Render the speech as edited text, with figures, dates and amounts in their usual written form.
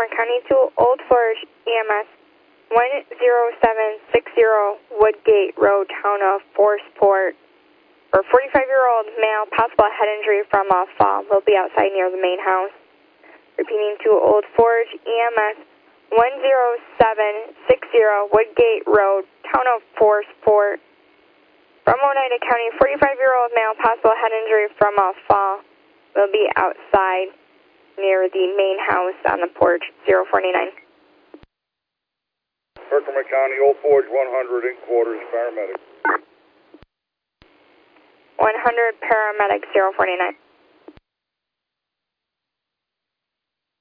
Herkimer County to Old Forge EMS 10760 Woodgate Road, Town of Forceport. For 45-year-old male, possible head injury from a fall. Will be outside near the main house. Repeating to Old Forge EMS 10760 Woodgate Road, Town of Forceport. From Oneida County, 45-year-old male, possible head injury from a fall. Will be outside near the main house on the porch, 049. Herkimer County, Old Forge 100 in quarters, paramedic. 100 paramedic, 049.